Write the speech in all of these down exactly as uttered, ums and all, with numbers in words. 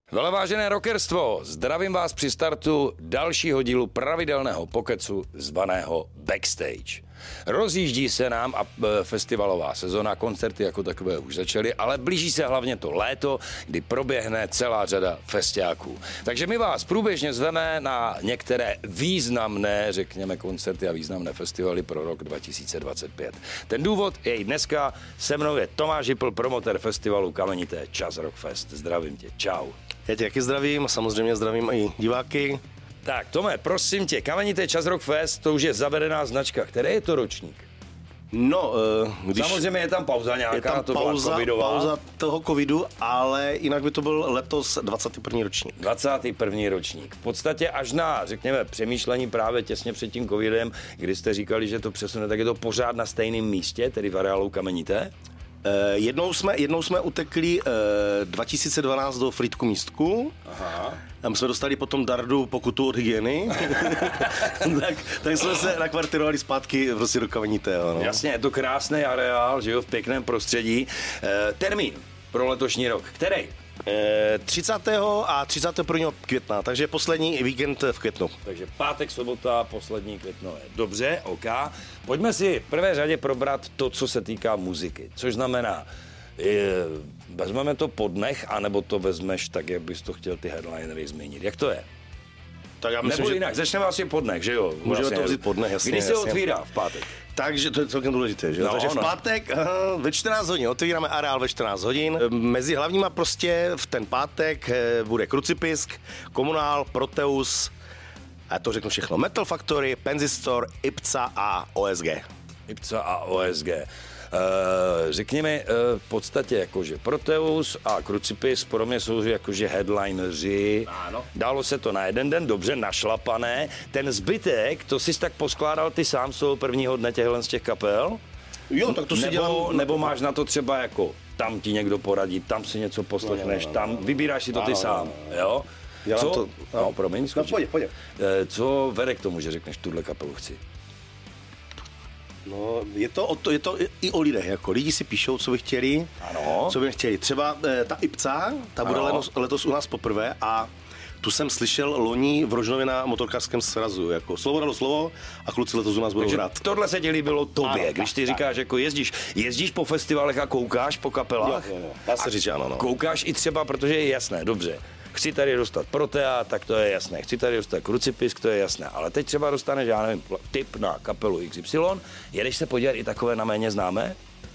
Velevážené rockerstvo, zdravím vás při startu dalšího dílu pravidelného pokecu zvaného Backstage. Rozjíždí se nám a festivalová sezona, koncerty jako takové už začaly, ale blíží se hlavně to léto, kdy proběhne celá řada festiáků. Takže my vás průběžně zveme na některé významné, řekněme, koncerty a významné festivaly pro rok dva tisíce dvacet pět. Ten důvod je i dneska. Se mnou je Tomáš Hipl, promotér festivalu Kamenité Čas Rock Fest. Zdravím tě, čau. Já tě taky zdravím, samozřejmě zdravím i diváky. Tak, Tome, prosím tě, Kamenité Čas Rock Fest, to už je zavedená značka. Který je to ročník? No, když... Samozřejmě je tam pauza nějaká, je tam to pauza, covidová. pauza toho covidu, ale jinak by to byl letos dvacátý první ročník. dvacátý první ročník. V podstatě až na, řekněme, přemýšlení právě těsně před tím covidem, kdy jste říkali, že to přesune, tak je to pořád na stejném místě, tedy v areálu Kamenité? Eh, jednou, jsme, jednou jsme utekli eh, dva tisíce dvanáct do Frýdku Místku. Aha. Tam jsme dostali potom dardu pokutu od hygieny. tak, tak jsme se nakvartirovali zpátky prostě do Kamenitého. No. Jasně, je to krásný areál, že jo, v pěkném prostředí. Eh, termín pro letošní rok, který? třicátého a třicátého prvního května, takže poslední víkend v květnu. Takže pátek, sobota, poslední květnové. Dobře, OK. Pojďme si v prvé řadě probrat to, co se týká muziky. Což znamená, je, vezmeme to po dnech, anebo to vezmeš tak, jak bys to chtěl ty headlinery změnit. Jak to je? Tak já myslím, nebo že... jinak, začneme asi po dnech, že jo? Můžeme vlastně, to vzít po dnech, jasně. Kdy se jasně. otvírá v pátek? Takže to je celkem důležité, že jo? No, Takže v no. pátek uh, ve čtrnáct hodin, otevíráme areál ve čtrnáct hodin. Mezi hlavníma prostě v ten pátek uh, bude Krucipisk, Komunál, Proteus, a to řeknu všechno, Metal Factory, Penzistor, Ipca a O S G. Ipca a O S G. Uh, řekněme uh, v podstatě jakože Proteus a Crucifix pro mě jsou jakože headlineři. Ano. Dalo se to na jeden den, dobře našlapané. Ten zbytek, to jsi tak poskládal ty sám z toho prvního dne těchhle z těch kapel? Jo, tak to si nebo, dělám... Nebo máš na to třeba jako tam ti někdo poradí, tam si něco poslechneš, no, no, no, tam vybíráš si to ty no, sám, no, no. jo? Dělám Co? to... No, no promiň, no, pojď, pojď. Co vede k tomu, že řekneš tuhle kapelu chci? No, je to, o to, je to i o lidech, jako lidi si píšou, co by chtěli, ano. co by chtěli. Třeba e, ta Ipca, ta bude letos, letos u nás poprvé a tu jsem slyšel loni v Rožnově na motorkářském srazu, jako slovo dalo slovo a kluci letos u nás budou hrát. Tohle se ti líbilo tobě, ano, když ty tak, říkáš, tak. jako jezdíš, jezdíš po festivalech a koukáš po kapelách? Jo, jo, jo. Dá se říct, ano, no. Koukáš i třeba, protože je jasné, dobře. Chci tady dostat Protea, tak to je jasné. Chci tady dostat Crucipisk, to je jasné. Ale teď třeba dostaneš, já nevím, tip na kapelu X Y. Jedeš se podívat i takové na méně známé?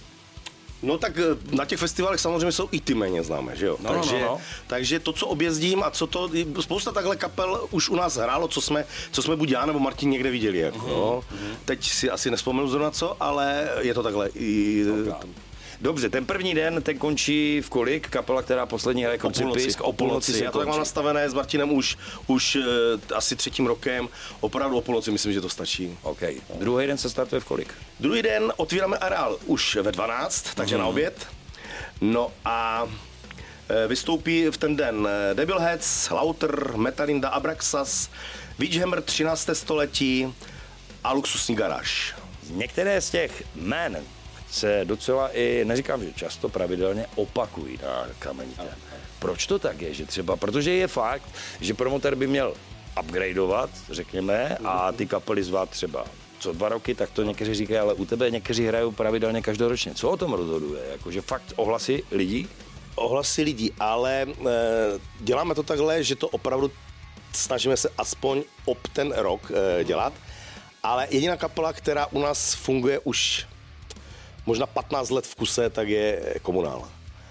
No tak na těch festivalech samozřejmě jsou i ty méně známé, že jo? No, takže, no, no. takže to, co objezdím a co to, spousta takhle kapel už u nás hrálo, co jsme, co jsme buď já nebo Martin někde viděli, jako, mm-hmm. no. Teď si asi nespomenu zrovna co, ale je to takhle. I, okay. Dobře, ten první den, ten končí v kolik? Kapela, která poslední hraje Crucipisk, o půlnoci se Já to tak mám nastavené s Martinem už, už uh, asi třetím rokem, opravdu o půlnoci myslím, že to stačí. OK. Druhý den se startuje v kolik? Druhý den otvíráme areál už ve dvanáct, takže mm. na oběd. No a vystoupí v ten den Debilheads, Lauter, Metalinda, Abraxas, Witchhammer třinácté století a Luxusní garáž. Některé z těch jmén se docela i, neříkám, že často, pravidelně opakují na Kamenité. Proč to tak je? Že třeba, protože je fakt, že promotér by měl upgradeovat, řekněme, a ty kapely zvát třeba co dva roky, tak to někteří říkají, ale u tebe někteří hrajou pravidelně každoročně. Co o tom rozhoduje? Jakože fakt ohlasy lidí? Ohlasy lidí, ale e, děláme to takhle, že to opravdu snažíme se aspoň ob ten rok e, dělat, ale jediná kapela, která u nás funguje už možná patnáct let v kuse, tak je Komunál.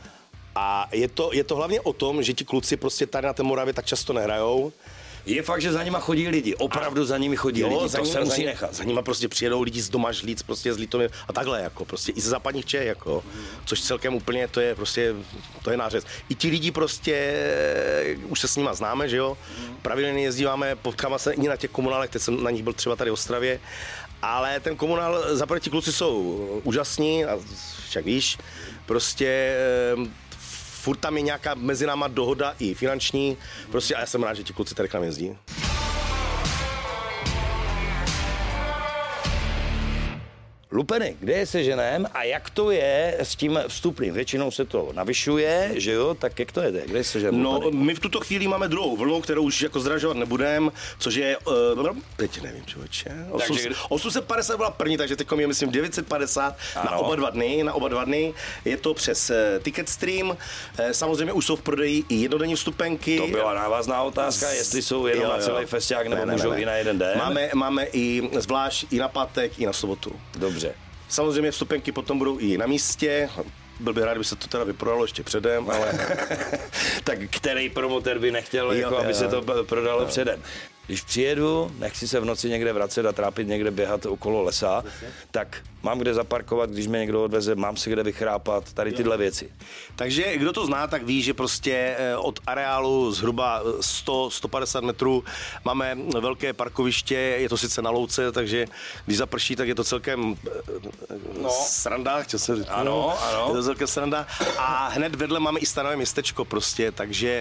A je to, je to hlavně o tom, že ti kluci prostě tady na té Moravě tak často nehrajou. Je fakt, že za nima chodí lidi, opravdu a za nimi chodí jo, lidi, za to ním, se musí za nechat. Za nima prostě přijedou lidi z Domažlic, prostě z Litomir a takhle jako prostě i ze západních Čech jako, což celkem úplně to je prostě, to je nářez. I ti lidi prostě, už se s nima známe, že jo, pravidelně jezdíváme, potkáme se i na těch Komunálech, teď jsem na nich byl třeba tady v Ostravě, ale ten Komunál, zaprvé ti kluci jsou úžasní a však víš, prostě furt tam je nějaká mezi náma dohoda i finanční, prostě a já jsem rád, že ti kluci tady k nám jezdí. lupeny, kde je seženem a jak to je s tím vstupným? Většinou se to navyšuje, že jo? Tak jak to je? Kde je seženem No, lupeny? my v tuto chvíli máme druhou vlnu, kterou už jako zdražovat nebudeme, což je, uh, teď nevím, člověče, osm set padesát byla první, takže teď je, myslím, devět set padesát ano. na oba dva dny, na oba dva dny. Je to přes uh, Ticketstream, uh, samozřejmě už jsou v prodeji i jednodenní vstupenky. To byla návazná otázka, jestli jsou jenom jo, jo. na celý festiák, nebo ne, můžou ne, ne. i na jeden den. Máme, máme i zvlášť i na pátek, i na sobotu. Dobře. Samozřejmě vstupenky potom budou i na místě. Byl bych rád, kdyby se to teda vyprodalo ještě předem, ale... Tak který promotér by nechtěl, jo, jako, aby jo. se to prodalo jo. předem? Když přijedu, nechci se v noci někde vracet a trápit někde běhat okolo lesa, tak mám kde zaparkovat, když mě někdo odveze, mám si kde vychrápat, tady tyhle věci. Takže kdo to zná, tak ví, že prostě od areálu zhruba sto až sto padesát metrů máme velké parkoviště, je to sice na louce, takže když zaprší, tak je to celkem no. sranda, chtěl jsem říct. Ano, ano. Je to celkem sranda. A hned vedle máme i stanové městečko prostě, takže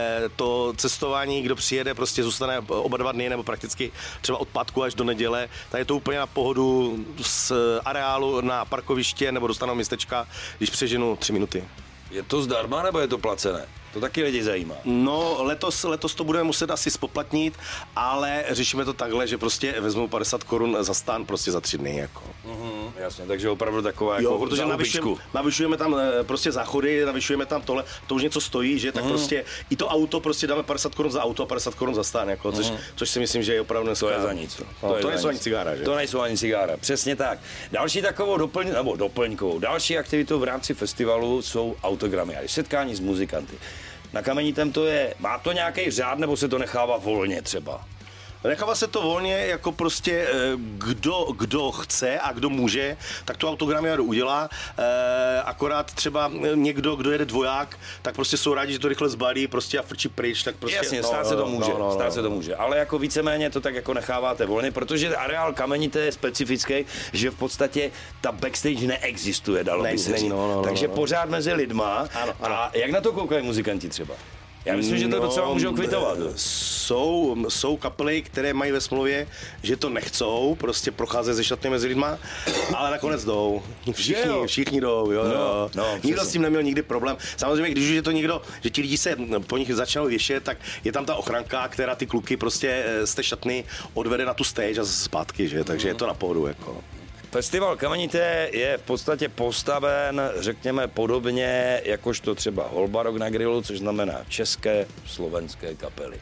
to cestování, kdo přijede, prostě zůstane oba dva dny, nebo prakticky třeba od pátku až do neděle, tak je to úplně na pohodu z areálu na parkoviště nebo do stanného městečka, když přeženu tři minuty. Je to zdarma, nebo je to placené? To taky lidi zajímá. No, letos, letos to budeme muset asi spoplatnit, ale řešíme to takhle, že prostě vezmou padesát korun za stán prostě za tři dny, jako. Mm-hmm, jasně, takže opravdu taková jako jo, protože navyšujeme, navyšujeme tam prostě záchody, navyšujeme tam tohle, to už něco stojí, že, tak mm-hmm. prostě i to auto prostě dáme padesát korun za auto a padesát korun za stán, jako, což, mm-hmm. což si myslím, že je opravdu dneska. To je za nic. No, to, to nejsou ani cigára, že? To nejsou ani cigára, přesně tak. Další takovou doplň, nebo doplňkovou, další aktivitou v rámci festivalu jsou autogramy, setkání s muzikanty. Na Kamenitém to je, má to nějaký řád, nebo se to nechává volně třeba? Nechává se to volně, jako prostě kdo, kdo chce a kdo může, tak tu autogramiádu udělá. E, akorát třeba někdo, kdo jede dvoják, tak prostě jsou rádi, že to rychle zbalí prostě a frčí pryč, tak prostě... Jasně, no, stát se to může, no, no, stát no. se to může, ale jako víceméně to tak jako necháváte volně, protože areál Kamenité je specifický, že v podstatě ta backstage neexistuje, dalo by se říct. No, no, Takže no, no. pořád mezi lidma. Ano, ano. A jak na to koukají muzikanti třeba? Já myslím, že to no, docela můžou kvitovat. Jsou, jsou kapely, které mají ve smlouvě, že to nechcou, prostě procházet ze šatny mezi lidma, ale nakonec jdou. Všichni, všichni jdou, jo, no, jo. No, nikdo s tím neměl nikdy problém. Samozřejmě, když už je to někdo, že ti lidi se po nich začnou věšet, tak je tam ta ochranka, která ty kluky prostě z té šatny odvede na tu stage a zpátky, že? Takže je to na pohodu, jako. Festival Kamenité je v podstatě postaven, řekněme, podobně jakožto třeba Holbarok na grilu, což znamená české, slovenské kapely.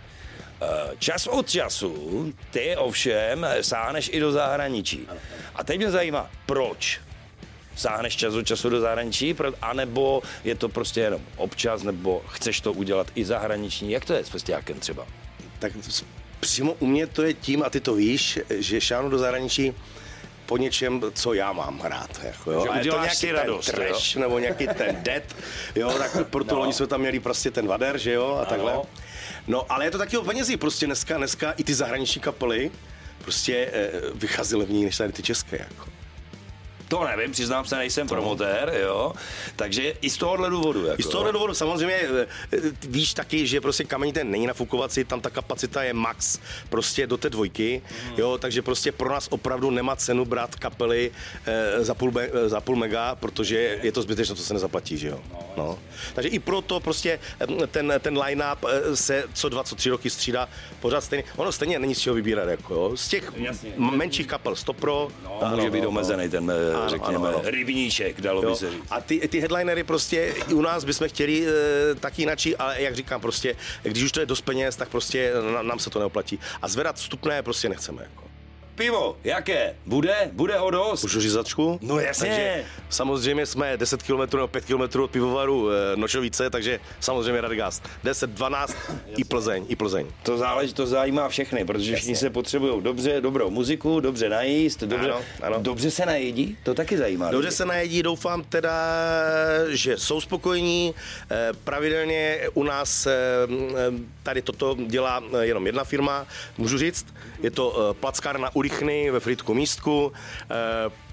Čas od času ty ovšem sáhneš i do zahraničí. A teď mě zajímá, proč sáhneš čas od času do zahraničí, anebo je to prostě jenom občas, nebo chceš to udělat i zahraniční? Jak to je s festiákem třeba? Tak přímo u mě to je tím, a ty to víš, že šáhnu do zahraničí po něčem, co já mám rád. Jako, jo. Že a je to nějaký radost, ten trash, jo? Nebo nějaký ten dead, jo, tak proto no. Oni jsme tam měli prostě ten Vader, že jo, a takhle. No. No, ale je to taky o penězí, prostě dneska, dneska i ty zahraniční kapely prostě e, vychází levněji než tady ty české, jako. To nevím, přiznám se, nejsem promotér, jo, takže i z tohohle důvodu. Jako. I z tohohle důvodu, samozřejmě víš taky, že prostě Kamenité není nafukovací, tam ta kapacita je max prostě do té dvojky, mm. jo, takže prostě pro nás opravdu nemá cenu brát kapely eh, za, půl, eh, za půl mega, protože je to zbytečné, to se nezaplatí, že jo. No. No. Takže i proto prostě ten, ten line-up se co dva, co tři roky střídá pořád stejně. Ono stejně není z čeho vybírat, jako jo. Z těch Jasně. menších kapel Stopro. No, může no, být no, omezený ten ano, řekněme, ano, ano. rybníček, dalo jo. by se říct. A ty, ty headlinery prostě i u nás bychom chtěli e, taky jinačí, ale jak říkám, prostě, když už to je dost peněz, tak prostě na, nám se to neoplatí. A zvedat vstupné prostě nechceme, jako. Pivo, jaké? Bude? Bude ho dost? Můžu říct začku? No jasně. Takže samozřejmě jsme deset kilometrů nebo pět kilometrů od pivovaru e, Nočovice, takže samozřejmě Radegast. deset, dvanáct i Plzeň, i Plzeň. To záleží, to zajímá všechny, protože všichni se potřebují dobře, dobrou muziku, dobře najíst, dobře, ano, ano. dobře se najedí, to taky zajímá. Dobře se najedí, doufám teda, že jsou spokojení. E, pravidelně u nás e, tady toto dělá jenom jedna firma, můžu říct, je to e, plackárna Urychny ve Frýdku Místku. E,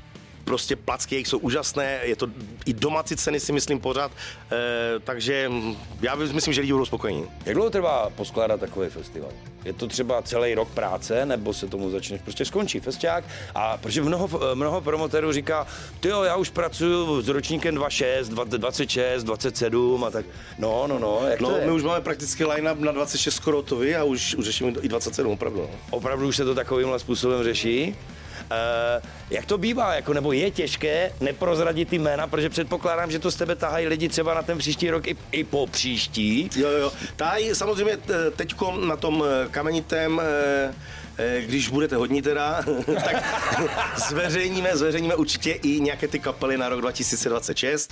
prostě placky jejich jsou úžasné, je to i domácí ceny si myslím pořád, e, takže já myslím, že lidi budou spokojení. Jak dlouho trvá poskládat takový festival? Je to třeba celý rok práce, nebo se tomu začneš, prostě skončí festiák? A protože mnoho, mnoho promotérů říká, tyjo, já už pracuju s ročníkem dvacet šest, dvacet šest, dvacet sedm a tak, no, no, no, jak no, to je? My už máme prakticky line-up na dvacet šest skoro hotový a už, už řešíme i dvacet sedm, opravdu. No. Opravdu už se to takovýmhle způsobem řeší? Uh, jak to bývá, jako, nebo je těžké neprozradit ty jména, protože předpokládám, že to z tebe tahají lidi třeba na ten příští rok i, i po příští. Jo, jo, tahají samozřejmě teďko na tom kamenitém, když budete hodní teda, tak zveřejníme, zveřejníme určitě i nějaké ty kapely na rok dva tisíce dvacet šest.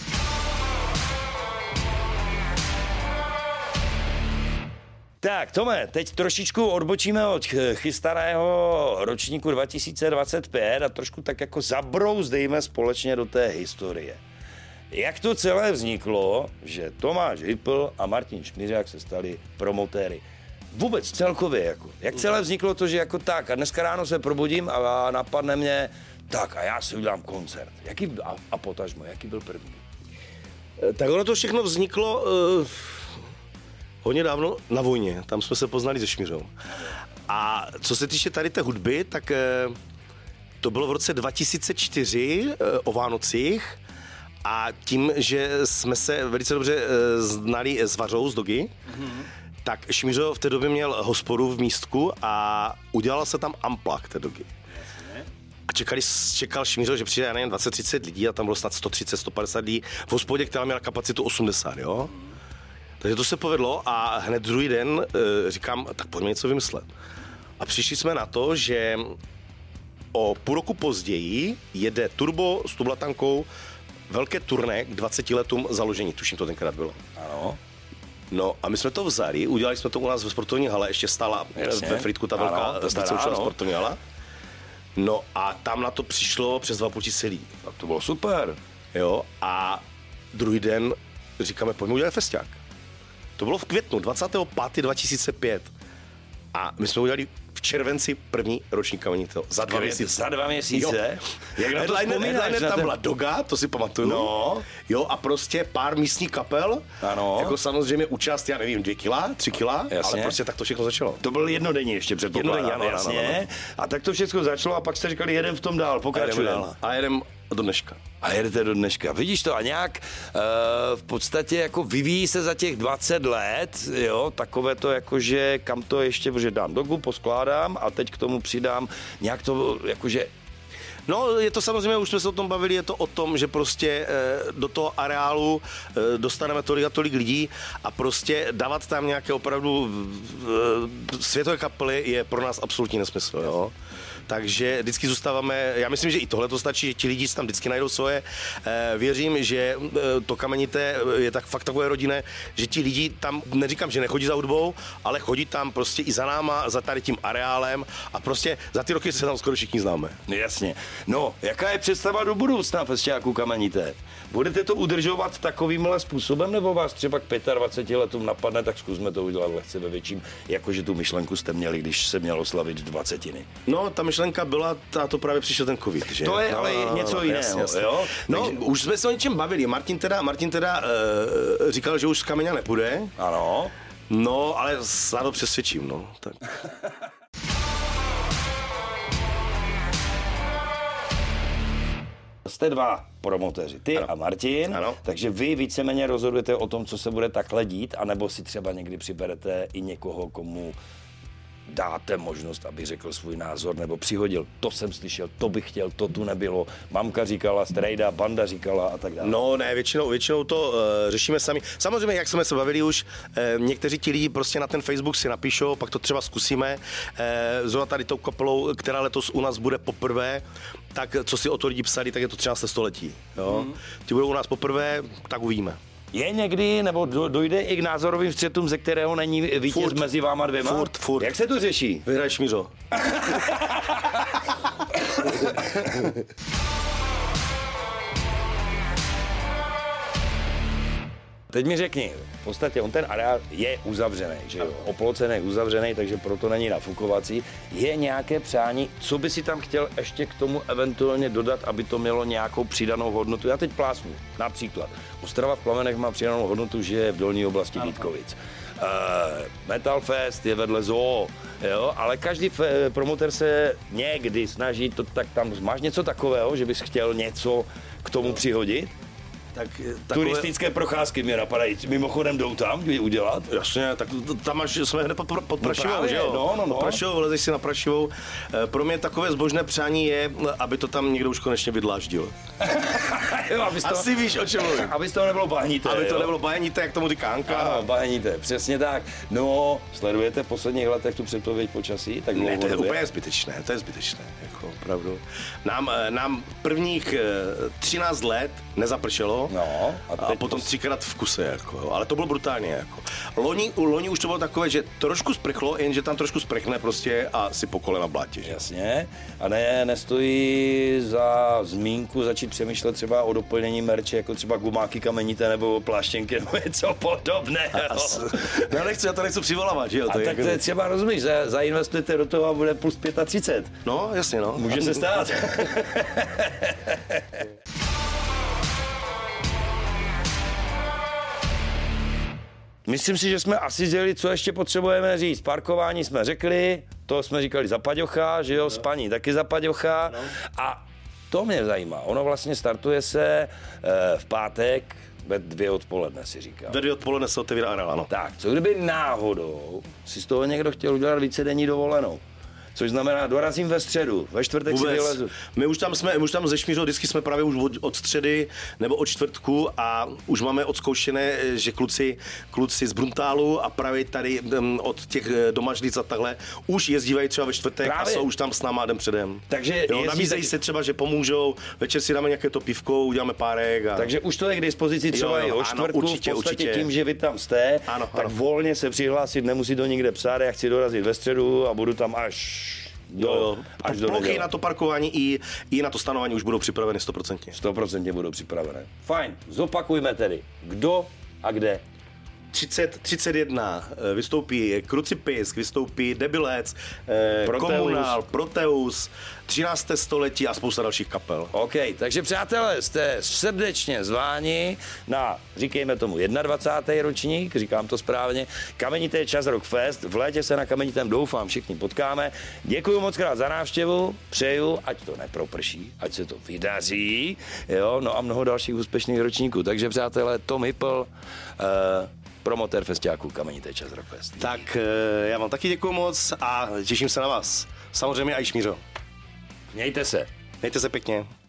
Tak, Tome, teď trošičku odbočíme od chystaného ročníku dva tisíce dvacet pět a trošku tak jako zabrouzdejme společně do té historie. Jak to celé vzniklo, že Tomáš Hypl a Martin Šmiřák se stali promotéry? Vůbec celkově, jako. Jak celé vzniklo to, že jako tak a dneska ráno se probudím a napadne mě, tak a já si udělám koncert. Jaký, a, a potažmo, jaký byl první? Tak ono to všechno vzniklo uh, hodně dávno na Vojně, tam jsme se poznali se Šmiřou. A co se týče tady té hudby, tak uh, to bylo v roce dva tisíce čtyři uh, o Vánocích a tím, že jsme se velice dobře uh, znali s Vařou z Dogy, mm-hmm. tak Šmiřo v té době měl hospodu v Místku a udělal se tam amplak té Dogy. A čekali, čekal Šmířo, že přijde, já nevím, dvacet třicet lidí a tam bylo snad sto třicet, sto padesát lidí v hospodě, která měla kapacitu osmdesát, jo. Takže to se povedlo a hned druhý den e, říkám, tak pojďme něco vymyslet. A přišli jsme na to, že o půl roku později jede Turbo s Tublatankou velké turné k dvaceti letům založení, tuším to tenkrát bylo. Ano. No a my jsme to vzali, udělali jsme to u nás ve sportovní hale, ještě stála Jasně. ve Frýdku ta velká sportovní hala. No a tam na to přišlo přes dva půl tisíce lidí. Tak to bylo super. Jo, a druhý den říkáme, pojďme udělat festiák. To bylo v květnu, dvacátého pátého dva tisíce pět. A my jsme udělali v červenci první ročník Kamenitého. Za dva měsíce. Za dva měsíce? Jak na to vzpomínáš? Headliner tam ten... byla Doga, to si pamatuju. No. Jo, a prostě pár místních kapel. Ano. Jako samozřejmě účast, já nevím, dvě kila, tři kila, jasně. Ale prostě tak to všechno začalo. To byl jednodenní ještě předpokládám. Jednodenní, ano, jasně. Ano, ano. A tak to všechno začalo a pak jste říkali, jedem v tom dál, pokračujeme. A jedem do dneška. A jedete do dneška. Vidíš to a nějak uh, v podstatě jako vyvíjí se za těch dvacet let, jo, takové to jakože kam to ještě, protože dám Dogu, poskládám a teď k tomu přidám nějak to jakože. No, je to samozřejmě, už jsme se o tom bavili, je to o tom, že prostě e, do toho areálu e, dostaneme tolik a tolik lidí a prostě dávat tam nějaké opravdu e, světové kapely je pro nás absolutní nesmysl, jo. Takže vždycky zůstáváme, já myslím, že i tohle to stačí, že ti lidi si tam vždycky najdou svoje. E, věřím, že e, to Kamenité je tak fakt takové rodinné, že ti lidi tam, neříkám, že nechodí za hudbou, ale chodí tam prostě i za náma, za tady tím areálem a prostě za ty roky se tam skoro všichni známe. Jasně. No, jaká je představa do budoucna festiáku Kamenité? Budete to udržovat takovýmhle způsobem, nebo vás třeba k dvaceti pěti letům napadne, tak zkusme to udělat lehce ve větším, jakože tu myšlenku jste měli, když se mělo slavit dvacetiny? No, ta myšlenka byla, a to právě přišel ten covid, že? To je no, ale no, něco no, jiného, jasně, jasně. jo? No, takže... už jsme se o něčem bavili. Martin teda, Martin teda uh, říkal, že už z Kameňa nepůjde. Ano. No, ale já to přesvědčím, no. Tak. Jste dva promotéři, ty ano. a Martin, ano. Takže vy víceméně rozhodujete o tom, co se bude takhle dít, anebo si třeba někdy přiberete i někoho, komu dáte možnost, aby řekl svůj názor, nebo přihodil, to jsem slyšel, to bych chtěl, to tu nebylo, mamka říkala, strejda, banda říkala a tak dále. No ne, většinou, většinou to uh, řešíme sami. Samozřejmě, jak jsme se bavili už, uh, někteří ti lidi prostě na ten Facebook si napíšou, pak to třeba zkusíme. Uh, zrovna tady tou kapelou, která letos u nás bude poprvé, tak co si o to lidi psali, tak je to třeba se století. Jo? Mm. Ti budou u nás poprvé, tak uvidíme. Je někdy, nebo dojde i k názorovým střetům, ze kterého není vítěz furt, mezi váma dvěma? Furt, furt. Jak se to řeší? Vyhraj Šmířo. teď mi řekni, v podstatě on ten areál je uzavřený, že jo, oplocený, uzavřený, takže proto není nafukovací. Je nějaké přání, co by si tam chtěl ještě k tomu eventuálně dodat, aby to mělo nějakou přidanou hodnotu? Já teď plásnu, například. Ostrava v Plamenech má přidanou hodnotu, že je v dolní oblasti Vítkovic. Uh, Metal Fest je vedle zoo, jo, ale každý f- promoter se někdy snaží, to, tak tam máš něco takového, že bys chtěl něco k tomu přihodit? Tak, takové... Turistické procházky mě napadají, mimochodem jdou tam, kdy udělat? Jasně, tak tam máš, jsme hned pod, pod Prašivou, no že jo? No, no, no. Pod Prašivou, vlezeš si na Prašivou. Pro mě takové zbožné přání je, aby to tam někdo už konečně vydláždil. Jo, abys to, Asi víš, o čem mluvím. Aby to nebylo bahnité. Aby to jo? nebylo bahnité, jak tomu říká Anka. Ano, bahnité, přesně tak. No, sledujete v posledních letech tu předpověď počasí? Tak Ne, to je dlouhodobě? úplně zbytečné, to je zbytečné, jako opravdu. Nám, nám prvních třináct let nezapršelo. No, a, a potom třikrát v kuse, jako, jo. Ale to bylo brutálně. Jako. Loni, u loni už to bylo takové, že trošku sprchlo, jenže tam trošku sprchne prostě a si po kolena blátě. Že? Jasně. A ne, nestojí za zmínku začít přemýšlet třeba o doplnění merče, jako třeba gumáky kamenité nebo pláštěnky nebo něco podobného. No nechci, já to nechci přivolávat, že jo? A to tak jako... to je třeba, rozumíš, za, zainvestujete do toho a bude plus třicet pět. No, jasně, no. Může se stát. Myslím si, že jsme asi sdělili, co ještě potřebujeme říct. Parkování jsme řekli, to jsme říkali za Paďocha, že jo, spaní taky za Paďocha. No. A to mě zajímá. Ono vlastně startuje se e, v pátek ve dvě odpoledne, si říkám. Ve dvě odpoledne se otevírá areál, ano. Tak, co kdyby náhodou si z toho někdo chtěl udělat vícedenní dovolenou? Což znamená, dorazím ve středu, ve čtvrtek Vůbec. si vylezu. My už tam jsme, my už tam ze Šmířov vždycky jsme právě už od, od středy nebo od čtvrtku a už máme odzkoušené, že kluci, kluci z Bruntálu a právě tady um, od těch domažlic a takhle už jezdívají třeba ve čtvrtek právě. A jsou už tam s náma den předem. Takže jo, nabízejí taky... se třeba, že pomůžou, večer si dáme nějaké to pivko, uděláme párek. A... Takže už to je k dispozici třeba jo, jo, i o čtvrtku, ano, určitě, v podstatě určitě. Tím, že vy tam jste, ano, tak ano. Volně se přihlásit, nemusí to nikde psát, já chci dorazit ve středu a budu tam až do, jo, jo. Až do plochy na to parkování i, i na to stanování už budou připraveny sto procent. sto procent budou připravené. Fajn, zopakujme tedy, kdo a kde. třicet, třicet jedna vystoupí Krucipisk, vystoupí Debilec, Proteus. Komunál, Proteus, třinácté století a spousta dalších kapel. OK, takže přátelé, jste srdečně zváni na, říkejme tomu, dvacátý první ročník, říkám to správně, Kamenité Jazz Rock Fest. V létě se na Kamenitém doufám všichni potkáme. Děkuji moc krát za návštěvu, přeju, ať to neproprší, ať se to vydaří, jo, no a mnoho dalších úspěšných ročníků. Takže přátelé, Tom Hippel, uh, promotér festiáků Kamenité Jazz Rock Fest. Tak já vám taky děkuji moc a těším se na vás. Samozřejmě i Šmířo. Mějte se. Mějte se pěkně.